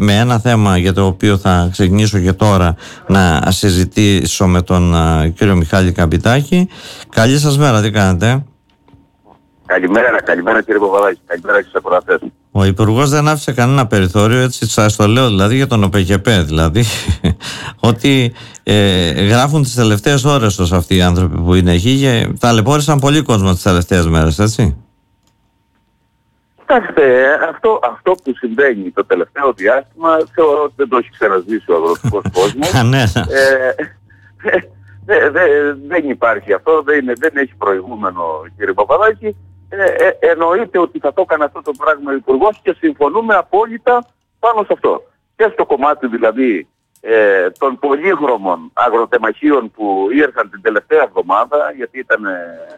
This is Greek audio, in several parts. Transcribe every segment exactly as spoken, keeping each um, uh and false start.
με ένα θέμα για το οποίο θα ξεκινήσω και τώρα να συζητήσω με τον α, κύριο Μιχάλη Καπιτάκη. Καλή σας μέρα, τι κάνετε? Καλημέρα, καλημέρα κύριε Παπαδάκη, καλημέρα στις ακροατές. Ο Υπουργός δεν άφησε κανένα περιθώριο, έτσι σας το λέω δηλαδή για τον ΟΠΕΚΕΠΕ, δηλαδή ότι ε, γράφουν τις τελευταίες ώρες ως αυτοί οι άνθρωποι που είναι εκεί και ταλαιπώρησαν πολύ κόσμο τις τελευταίες μέρες, έτσι. Κοιτάξτε, αυτό, αυτό που συμβαίνει το τελευταίο διάστημα θεωρώ ότι δεν το έχει ξαναζήσει ο αγροτικός κόσμος. ε, δε, δε, δεν υπάρχει αυτό, δεν, δεν έχει προηγούμενο κύριε Παπαδάκη. Ε, ε, εννοείται ότι θα το έκανε αυτό το πράγμα ο Υπουργός και συμφωνούμε απόλυτα πάνω σε αυτό. Και στο κομμάτι δηλαδή ε, των πολύχρωμων αγροτεμαχίων που ήρθαν την τελευταία εβδομάδα, γιατί ήταν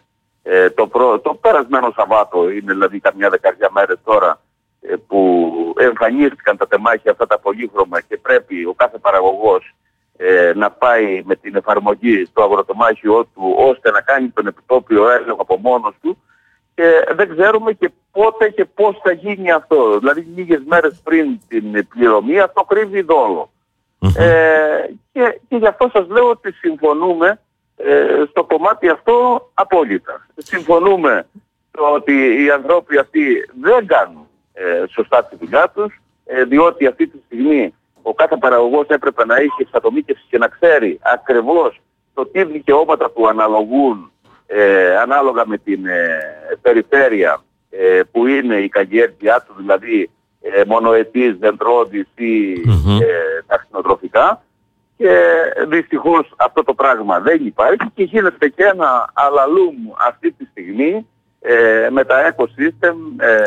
ε, το, προ, το περασμένο Σαββάτο, είναι δηλαδή καμιά δεκαριά μέρες τώρα, ε, που εμφανίστηκαν τα τεμάχια αυτά τα πολύχρωμα και πρέπει ο κάθε παραγωγός ε, να πάει με την εφαρμογή στο αγροτεμάχιό του ώστε να κάνει τον επιτόπιο έλεγχο από μόνος του. Και δεν ξέρουμε και πότε και πώς θα γίνει αυτό. Δηλαδή λίγες μέρες πριν την πληρωμή αυτό κρύβει δόλο. Mm-hmm. Ε, και, και γι' αυτό σας λέω ότι συμφωνούμε ε, στο κομμάτι αυτό απόλυτα. Συμφωνούμε το ότι οι ανθρώποι αυτοί δεν κάνουν ε, σωστά τη δουλειά τους, ε, διότι αυτή τη στιγμή ο κάθε παραγωγός έπρεπε να έχει εξατομίκευση και να ξέρει ακριβώς το τι δικαιώματα του αναλογούν Ε, ανάλογα με την ε, περιφέρεια ε, που είναι η καλλιέργειά του, δηλαδή ε, μονοετής, δεντρώδης ή mm-hmm. ε, ταξινοτροφικά, και δυστυχώς αυτό το πράγμα δεν υπάρχει και γίνεται και ένα αλαλούμ αυτή τη στιγμή ε, με τα ecosystem, ε,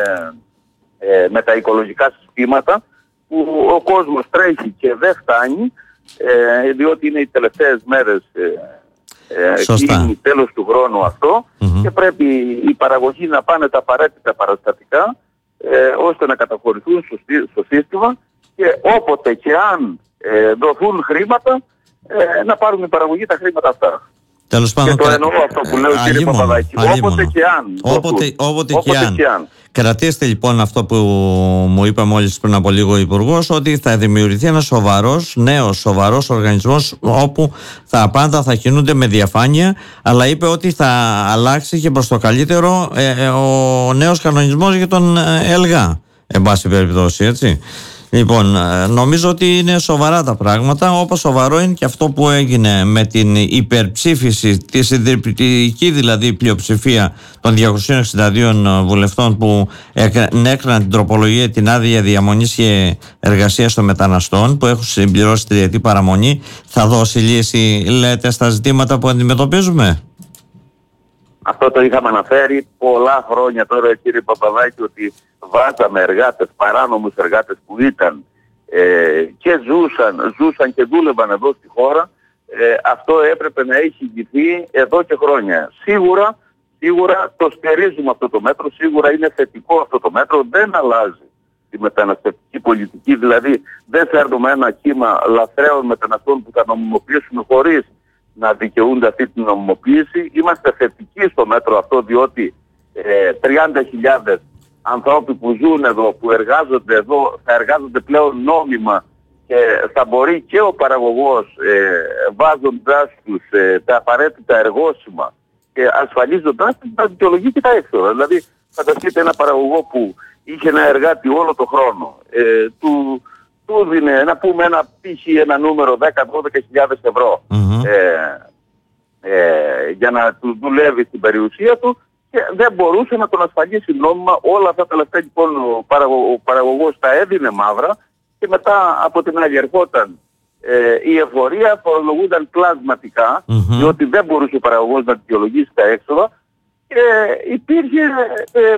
ε, με τα οικολογικά συστήματα, που ο κόσμος τρέχει και δεν φτάνει, ε, διότι είναι οι τελευταίες μέρες ε, είναι τέλος του χρόνου αυτό mm-hmm. και πρέπει οι παραγωγοί να πάνε τα απαραίτητα παραστατικά ε, ώστε να καταχωρηθούν στο, στο σύστημα και όποτε και αν ε, δοθούν χρήματα ε, να πάρουν οι παραγωγοί τα χρήματα αυτά. Τέλος πάντων, και το εννοώ αυτό που λέω κύριε Παπαδάκη. Όποτε και αν. Όποτε, όποτε, όποτε και, αν. και αν. Κρατήστε λοιπόν αυτό που μου είπε μόλις πριν από λίγο ο Υπουργός, ότι θα δημιουργηθεί ένας σοβαρός, νέος σοβαρός οργανισμός όπου τα πάντα θα κινούνται με διαφάνεια, αλλά είπε ότι θα αλλάξει και προς το καλύτερο ε, ε, ο νέος κανονισμός για τον ΕΛΓΑ, εν πάση περιπτώσει, έτσι. Λοιπόν, νομίζω ότι είναι σοβαρά τα πράγματα, όπως σοβαρό είναι και αυτό που έγινε με την υπερψήφιση, τη συντριπτική δηλαδή πλειοψηφία των διακοσίων εξήντα δύο βουλευτών που έκαναν την τροπολογία, την άδεια διαμονής και εργασίας των μεταναστών που έχουν συμπληρώσει τριετή παραμονή. Θα δώσει λύση, λέτε, στα ζητήματα που αντιμετωπίζουμε? Αυτό το είχαμε αναφέρει πολλά χρόνια τώρα κύριε Παπαδάκη, ότι βάζαμε εργάτες, παράνομους εργάτες που ήταν ε, και ζούσαν, ζούσαν και δούλευαν εδώ στη χώρα. Ε, αυτό έπρεπε να έχει ηγηθεί εδώ και χρόνια. Σίγουρα, σίγουρα το στηρίζουμε αυτό το μέτρο, σίγουρα είναι θετικό αυτό το μέτρο, δεν αλλάζει τη μεταναστευτική πολιτική, δηλαδή δεν φέρνουμε ένα κύμα λαθρέων μεταναστών που θα νομιμοποιήσουμε χωρίς να δικαιούνται αυτή την νομιμοποίηση. Είμαστε θετικοί στο μέτρο αυτό, διότι ε, τριάντα χιλιάδες ανθρώποι που ζουν εδώ, που εργάζονται εδώ, θα εργάζονται πλέον νόμιμα και θα μπορεί και ο παραγωγός ε, βάζοντάς τους ε, τα απαραίτητα εργόσημα και ασφαλίζοντάς τους να δικαιολογεί και τα έξοδα. Δηλαδή φανταστείτε ένα παραγωγό που είχε ένα εργάτη όλο το χρόνο, ε, του, του δίνε να πούμε ένα π.χ. ένα νούμερο δέκα με δώδεκα χιλιάδες ευρώ mm-hmm. ε, ε, για να του δουλεύει στην περιουσία του, και δεν μπορούσε να τον ασφαλίσει νόμιμα. Όλα αυτά τα λεφτά λοιπόν ο, παραγω, ο παραγωγός τα έδινε μαύρα και μετά από την άλλη ερχόταν ε, η εφορία, φορολογούνταν πλασματικά mm-hmm. διότι δεν μπορούσε ο παραγωγός να δικαιολογήσει τα έξοδα και υπήρχε ε,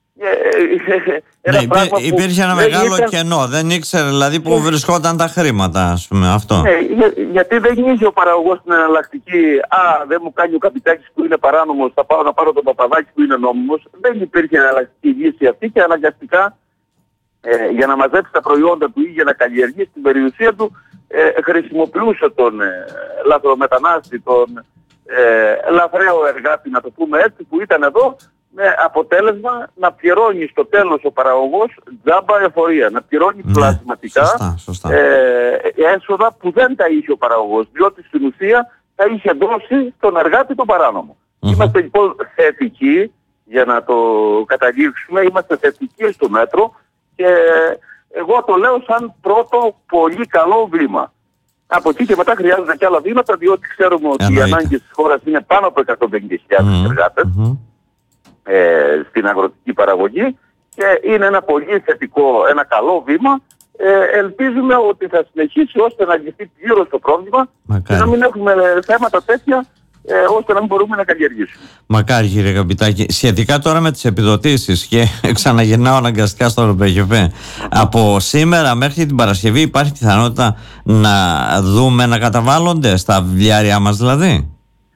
ναι, υπή, υπήρχε ένα μεγάλο ήταν... κενό, δεν ήξερε δηλαδή που βρισκόταν τα χρήματα, ας πούμε, αυτό. Ναι, για, γιατί δεν είχε ο παραγωγός την εναλλακτική, α, δεν μου κάνει ο Καπιτάκης που είναι παράνομος, θα πάω να πάρω τον Παπαδάκη που είναι νόμιμος. Δεν υπήρχε εναλλακτική λύση αυτή και αναγκαστικά ε, για να μαζέψει τα προϊόντα του ή για να καλλιεργήσει την περιουσία του ε, χρησιμοποιούσε τον ε, λαθρομετανάστη, τον ε, λαθρέο εργάτη, να το πούμε έτσι, που ήταν εδώ με αποτέλεσμα να πληρώνει στο τέλος ο παραγωγός τζάμπα εφορία, να πληρώνει ναι, πλασματικά σωστά, σωστά. Ε, έσοδα που δεν τα είχε ο παραγωγός, διότι στην ουσία τα είχε δώσει στον εργάτη τον παράνομο. Mm-hmm. Είμαστε λοιπόν θετικοί, για να το καταλήξουμε, είμαστε θετικοί στο μέτρο και εγώ το λέω σαν πρώτο πολύ καλό βήμα. Από εκεί και μετά χρειάζονται και άλλα βήματα, διότι ξέρουμε ότι οι ανάγκες της χώρας είναι πάνω από εκατόν πενήντα χιλιάδες mm-hmm. εργάτες mm-hmm. Ε, στην αγροτική παραγωγή και είναι ένα πολύ θετικό, ένα καλό βήμα. Ε, ελπίζουμε ότι θα συνεχίσει ώστε να λυθεί πλήρως το πρόβλημα. Μακάρι. Και να μην έχουμε θέματα τέτοια ε, ώστε να μην μπορούμε να καλλιεργήσουμε. Μακάρι, κύριε Καπιτάκη. Σχετικά τώρα με τις επιδοτήσεις και ξαναγυρνάω αναγκαστικά στο ΡΠΚΠ, από σήμερα μέχρι την Παρασκευή υπάρχει πιθανότητα να δούμε να καταβάλλονται στα βιβλιάρια μας δηλαδή?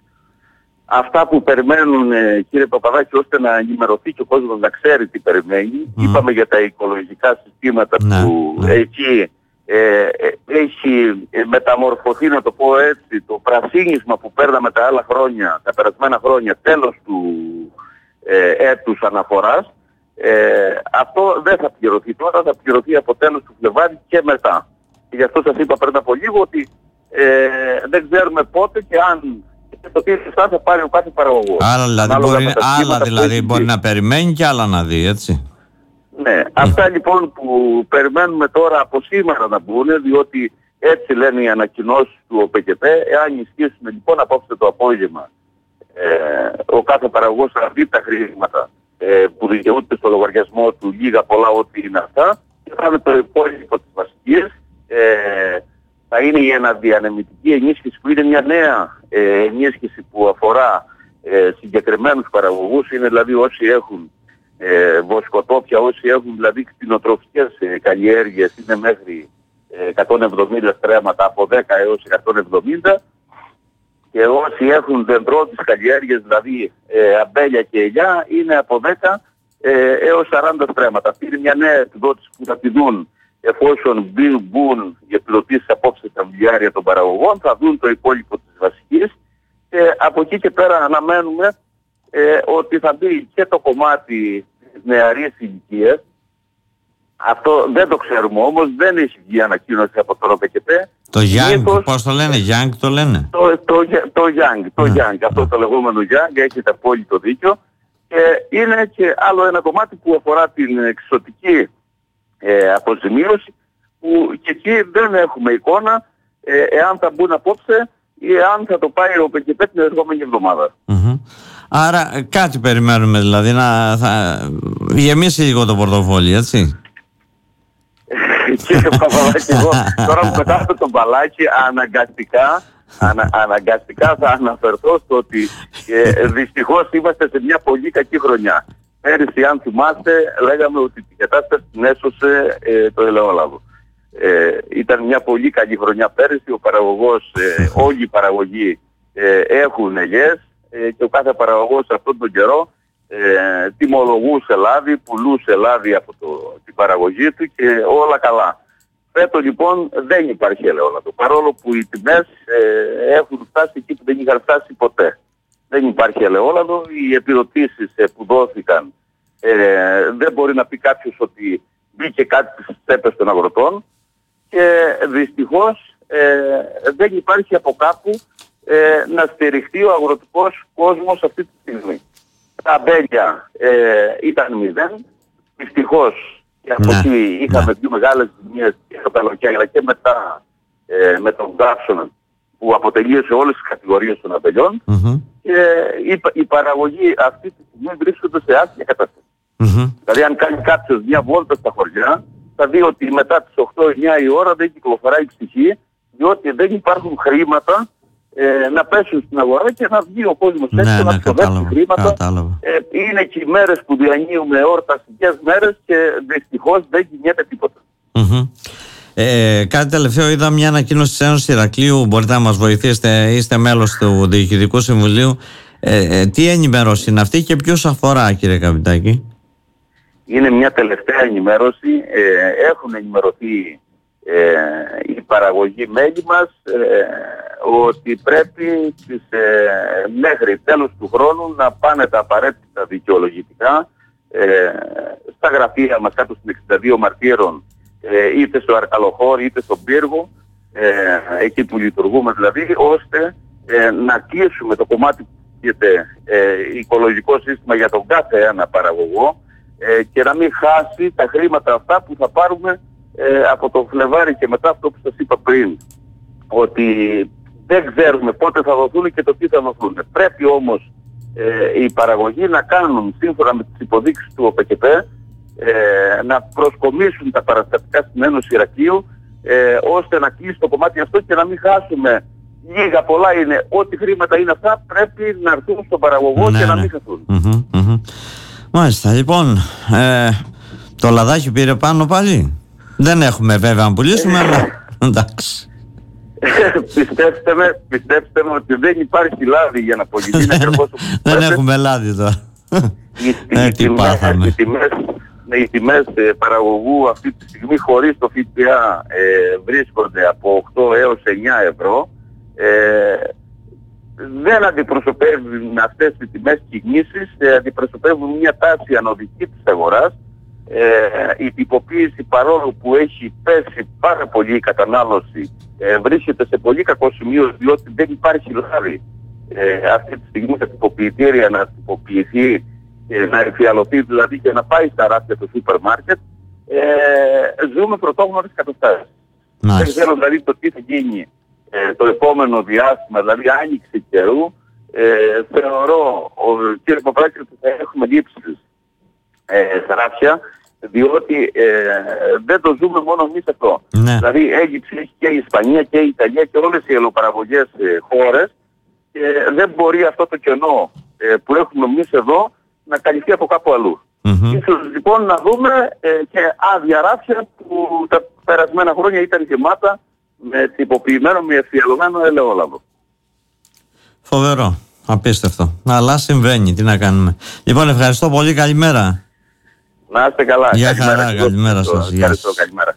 Αυτά που περιμένουν, κύριε Παπαδάκη, ώστε να ενημερωθεί και ο κόσμος να ξέρει τι περιμένει. Mm. Είπαμε για τα οικολογικά συστήματα ναι, που ναι. εκεί ε, ε, έχει μεταμορφωθεί, να το πω έτσι, το πρασίνισμα που παίρναμε τα άλλα χρόνια, τα περασμένα χρόνια, τέλος του ε, έτους αναφοράς. Ε, αυτό δεν θα πληρωθεί τώρα, θα πληρωθεί από τέλος του Φλεβάρι και μετά. Και γι' αυτό σας είπα πριν από λίγο ότι ε, δεν ξέρουμε πότε και αν το τι θα πάρει ο κάθε παραγωγός. Άρα δηλαδή, μπορεί, άλλα δηλαδή μπορεί να περιμένει και άλλα να δει, έτσι. Ναι, αυτά λοιπόν που περιμένουμε τώρα από σήμερα να μπουν, διότι έτσι λένε οι ανακοινώσεις του ΟΠΚΠ. Εάν ισχύσουν λοιπόν απόψε το απόγευμα, ε, ο κάθε παραγωγός θα δει τα χρήματα ε, που δικαιούται στο λογαριασμό του, λίγα πολλά ό,τι είναι αυτά, και θα είναι το υπόλοιπο της βασικής. Ε, θα είναι η αναδιανεμητική ενίσχυση που είναι μια νέα ε, ενίσχυση που αφορά ε, συγκεκριμένους παραγωγούς, είναι δηλαδή όσοι έχουν ε, βοσκοτόπια, όσοι έχουν δηλαδή κτηνοτροφικές ε, καλλιέργειες, είναι μέχρι ε, εκατόν εβδομήντα στρέμματα, από δέκα έως εκατόν εβδομήντα, και όσοι έχουν δεντρώτες καλλιέργειες, δηλαδή ε, αμπέλια και ελιά, είναι από δέκα ε, έως σαράντα στρέμματα. Αυτή είναι μια νέα επιδότηση που θα τη δουν εφόσον μπουν, μπουν οι επιδοτήσεις απόψε στα βιβλιάρια των παραγωγών, θα δουν το υπόλοιπο της βασικής και από εκεί και πέρα αναμένουμε ε, ότι θα μπει και το κομμάτι της νεαρής ηλικίας. Αυτό δεν το ξέρουμε όμως, δεν έχει βγει ανακοίνωση από το ΡΠΚΠ. Το Young, πώς το λένε, Young το λένε. Το, το, το Young, το mm. Young, αυτό mm. το λεγόμενο Young, έχετε απόλυτο δίκιο. Και είναι και άλλο ένα κομμάτι που αφορά την εξωτική Ε, αποζημίωση, που και εκεί δεν έχουμε εικόνα ε, εάν θα μπουν απόψε ή εάν θα το πάει ο ΟΠΚΠ την ερχόμενη εβδομάδα. Mm-hmm. Άρα κάτι περιμένουμε, δηλαδή να θα γεμίσει λίγο το πορτοφόλι, έτσι. Κύριε Παπαδάκη, εγώ τώρα που πετάω τον μπαλάκι αναγκαστικά ανα, αναγκαστικά θα αναφερθώ στο ότι ε, δυστυχώς είμαστε σε μια πολύ κακή χρονιά. Πέρυσι, αν θυμάστε, λέγαμε ότι την κατάσταση την έσωσε ε, το ελαιόλαδο. Ε, ήταν μια πολύ καλή χρονιά πέρυσι, ο παραγωγός, ε, όλοι οι παραγωγοί ε, έχουν ελιές ε, και ο κάθε παραγωγός αυτόν τον καιρό ε, τιμολογούσε λάδι, πουλούσε λάδι από το, την παραγωγή του και όλα καλά. Φέτος λοιπόν δεν υπάρχει ελαιόλαδο, παρόλο που οι τιμές ε, έχουν φτάσει εκεί που δεν είχαν φτάσει ποτέ. Δεν υπάρχει ελαιόλαδο, οι επιδοτήσεις ε, που δόθηκαν ε, δεν μπορεί να πει κάποιος ότι μπήκε κάτι στις τσέπες των αγροτών και δυστυχώς ε, δεν υπάρχει από κάπου ε, να στηριχτεί ο αγροτικός κόσμος αυτή τη στιγμή. Τα αμπέλια ε, ήταν μηδέν, δυστυχώς και από εκεί ναι, είχαμε ναι. δύο μεγάλες ζημίες και στο καλοκαίρι αλλά και μετά ε, με τον Γκάψονα που αποτελείωσε όλες τις κατηγορίες των αμπελιών mm-hmm. και η, η παραγωγή αυτή τη στιγμή βρίσκονται σε άσχημη κατάσταση. Mm-hmm. Δηλαδή αν κάνει κάποιος μια βόλτα στα χωριά θα δει ότι μετά τις οκτώ εννιά η ώρα δεν κυκλοφοράει ψυχή, διότι δεν υπάρχουν χρήματα ε, να πέσουν στην αγορά και να βγει ο κόσμος έτσι ναι, να ξοδέψει χρήματα. Ε, είναι και οι μέρες που διανύουμε εορταστικές μέρες και δυστυχώς δεν κινιέται τίποτα. Mm-hmm. Ε, κάτι τελευταίο, είδα μια ανακοίνωση της Ένωσης Ηρακλείου, μπορείτε να μας βοηθήσετε, είστε μέλος του Διοικητικού Συμβουλίου. Ε, ε, τι ενημέρωση είναι αυτή και ποιους αφορά, κύριε Καπιτάκη? Είναι μια τελευταία ενημέρωση, ε, έχουν ενημερωθεί ε, οι παραγωγοί μέλη μας, ε, ότι πρέπει τις, ε, μέχρι τέλος του χρόνου να πάνε τα απαραίτητα δικαιολογητικά ε, στα γραφεία μας κάτω στην εξήντα δύο Μαρτύρων, ε, είτε στο Αρκαλοχώρι είτε στον Πύργο, ε, εκεί που λειτουργούμε δηλαδή, ώστε ε, να κλείσουμε το κομμάτι που γίνεται ε, οικολογικό σύστημα για τον κάθε ένα παραγωγό ε, και να μην χάσει τα χρήματα αυτά που θα πάρουμε ε, από το Φλεβάρι και μετά, αυτό που σας είπα πριν, ότι δεν ξέρουμε πότε θα δοθούν και το τι θα δοθούν. Πρέπει όμως ε, οι παραγωγοί να κάνουν σύμφωνα με τις υποδείξεις του ΟΠΕΚΕΠ ε, να προσκομίσουν τα παραστατικά στην Ένωση Ηρακλείου ε, ώστε να κλείσει το κομμάτι αυτό και να μην χάσουμε. Λίγα πολλά είναι, ό,τι χρήματα είναι αυτά πρέπει να έρθουν στον παραγωγό ναι, και να μην χαθούν. Mm-hmm, mm-hmm. Μάλιστα, λοιπόν, ε, το λαδάκι πήρε πάνω πάλι. Δεν έχουμε βέβαια να πουλήσουμε, αλλά εντάξει. πιστέψτε με, πιστέψτε με ότι δεν υπάρχει λάδι για να πουληθεί. Δεν έχουμε λάδι τώρα. Οι τιμές οι τιμές παραγωγού αυτή τη στιγμή χωρίς το ΦΠΑ ε, βρίσκονται από οκτώ έως εννιά ευρώ. Ε, δεν αντιπροσωπεύουν αυτές οι τιμές κινήσεις, ε, αντιπροσωπεύουν μια τάση ανωδική της αγοράς. Ε, η τυποποίηση, παρόλο που έχει πέσει πάρα πολύ η κατανάλωση, ε, βρίσκεται σε πολύ κακό σημείο, διότι δεν υπάρχει λάδι ε, αυτή τη στιγμή στα τυποποιητήρια να τυποποιηθεί, ε, να εφιαλωθεί δηλαδή και να πάει στα ράφια του σούπερ μάρκετ. Ε, ζούμε πρωτόγνωρες καταστάσεις. Δεν ξέρω δηλαδή το τι θα γίνει ε, το επόμενο διάστημα, δηλαδή άνοιξη καιρού. Ε, θεωρώ, ο, κύριε Παπράκη, ότι θα έχουμε λήψεις ε, στα ράφια, διότι ε, δεν το ζούμε μόνο εμείς αυτό. Ναι. Δηλαδή έλλειψη έχει και η Ισπανία και η Ιταλία και όλες οι ελαιοπαραγωγές ε, χώρες και δεν μπορεί αυτό το κενό ε, που έχουμε εμείς εδώ να καλυφθεί από κάπου αλλού. Mm-hmm. Ίσως λοιπόν να δούμε ε, και άδεια ράφια που τα περασμένα χρόνια ήταν γεμάτα με τυποποιημένο, με εφιαλωμένο ελαιόλαδο. Φοβερό, απίστευτο. Αλλά συμβαίνει, τι να κάνουμε. Λοιπόν, ευχαριστώ πολύ, καλημέρα. Να είστε καλά. Γεια χαρά, καλημέρα σας. Ευχαριστώ, καλημέρα.